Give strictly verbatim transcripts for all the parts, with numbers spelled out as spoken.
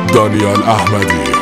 دانیال احمدی.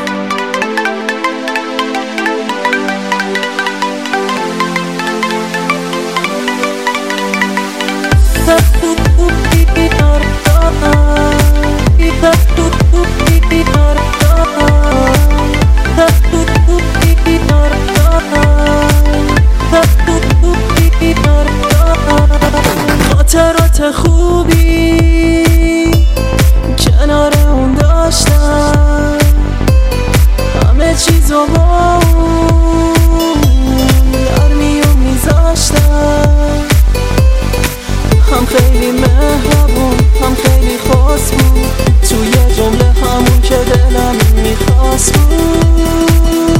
خاطرات خوبی کنار اون داشتم، همه چیزو با اون در میون میذاشتم. هم خیلی مهربون هم خیلی خاص بود، توی جمله همون که دلم میخواست بود.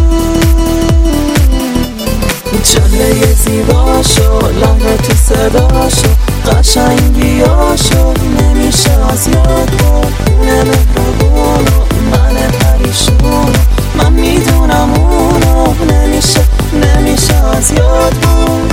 چهره زیباشو، لحن تو صداشو، قشنگیاشو نمیشه از یاد برد. اونه مهربونو، من پریشونو، من میدونم اونو نمیشه نمیشه از یاد برد.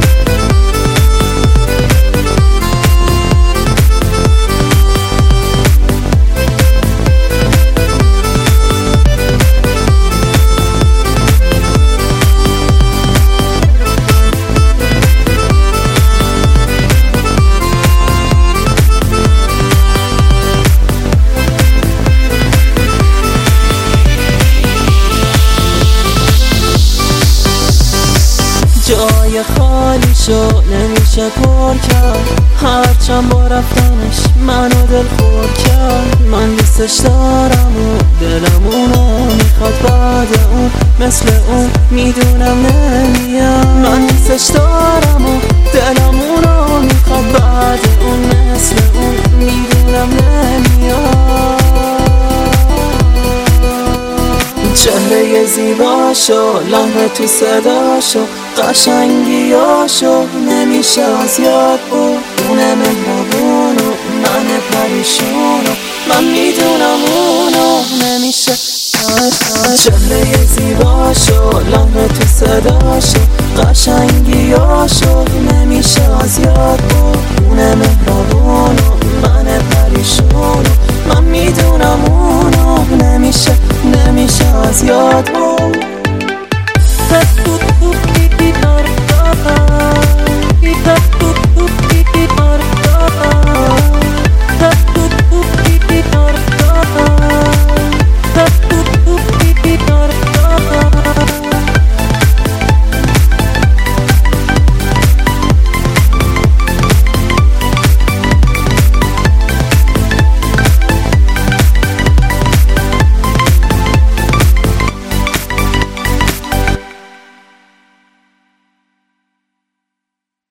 جای خالی شو نمیشه پر کرد، هرچند با رفتنش منو دل خور کرد. من دوستش دارم و دلم اونو میخواد، بعد اون مثل اون میدونم نمیاد. من دوستش دارم و دلم اونو میخواد، بعد اون مثل اون میدونم نمیاد. چهره زیباشو، لحن تو صداشو، قشنگیاشو نمیشه از یاد برد. اونه مهربونو، من پریشونو، من میدونم اونو نمیشه. چهره زیباشو، لحن تو صداشو، قشنگیاشو نمیشه از یاد